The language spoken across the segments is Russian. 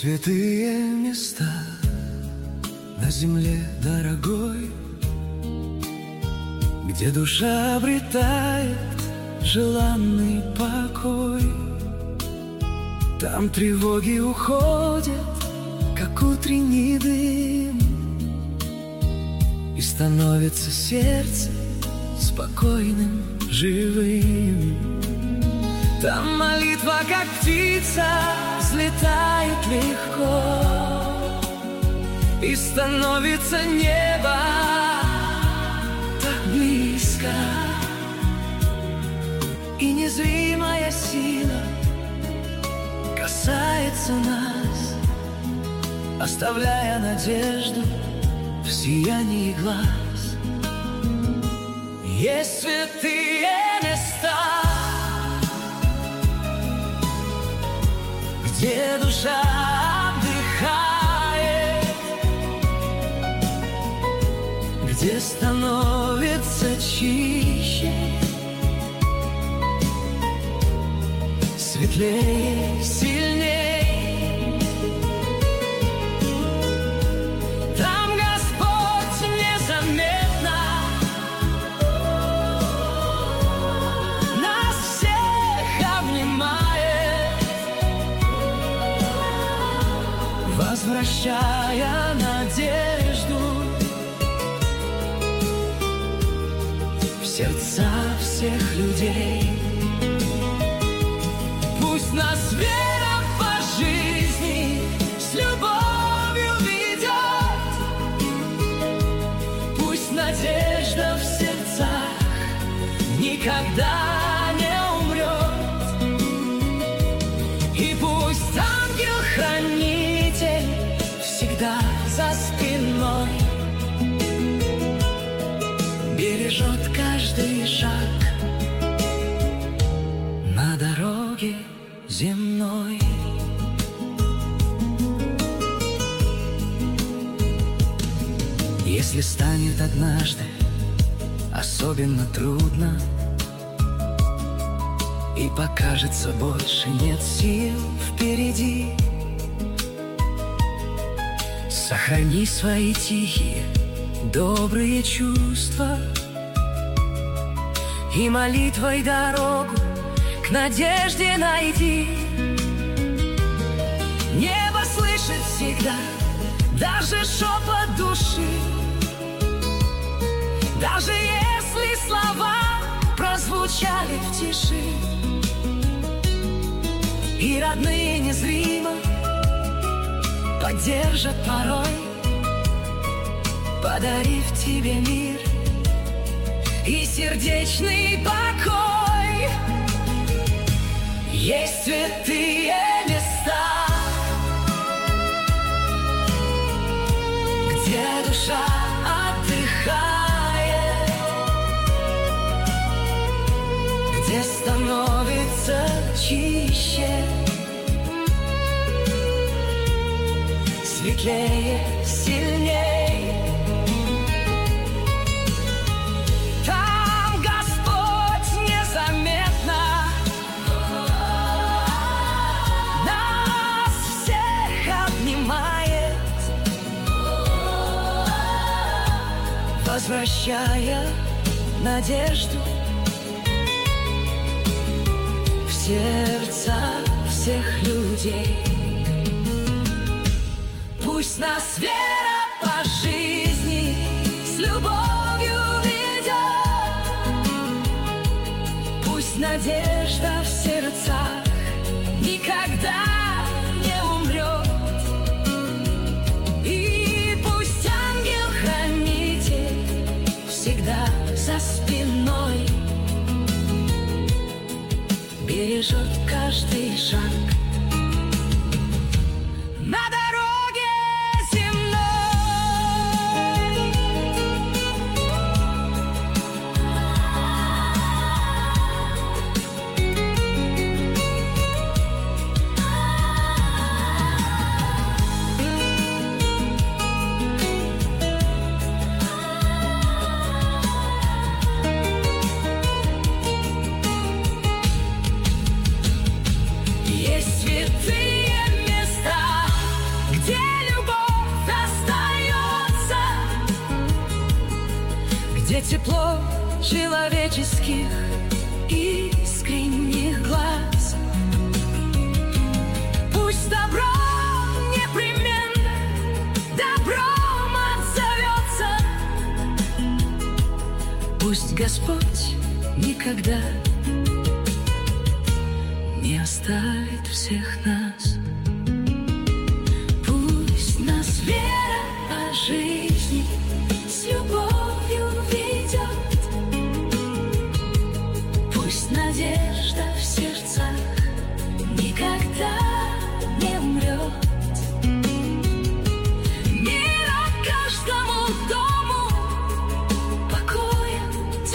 святые места на земле дорогой, где душа обретает желанный покой. Там тревоги уходят, как утренний дым, и становится сердце спокойным, живым. Там молитва, как птица, взлетает легко, и становится небо так близко, и незримая сила касается нас, оставляя надежду в сиянии глаз. Есть святые места, где душа отдыхает, где становится чище, светлее, сильней. Там Господь незаметно нас всех обнимает, возвращая надежду в сердца всех людей. Пусть нас вера по жизни с любовью ведет, пусть надежда в сердцах никогда не умрет, и пусть ангел-хранитель всегда за спиной бережет каждый шаг на дороге земной. Если станет однажды особенно трудно, и покажется больше нет сил впереди, сохрани свои тихие, добрые чувства и молитвой дорогу к надежде найди. Небо слышит всегда даже шепот души, даже если слова прозвучали в тиши, и родные незримо поддержат порой, подарив тебе мир и сердечный покой. Есть святые места, где душа отдыхает, где становится чище, светлее, сильней. Там Господь незаметно нас всех обнимает, возвращая надежду в сердца всех людей. Пусть нас вера по жизни с любовью ведет, пусть надежда в сердцах никогда не умрет, и пусть ангел-хранитель всегда за спиной бережет каждый шаг на дороге земной. где тепло человеческих искренних глаз. Пусть добро непременно добром отзовется. Пусть Господь никогда не оставит всех нас. Пусть нас вера по жизни с любовью ведет. Пусть надежда в сердцах никогда не умрет. Мира каждому дому покоя,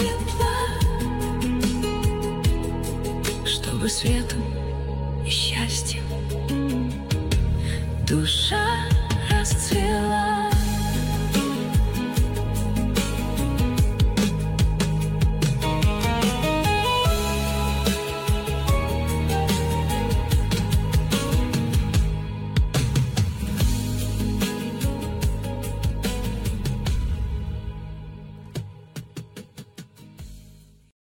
тепла, чтобы светом и счастьем душа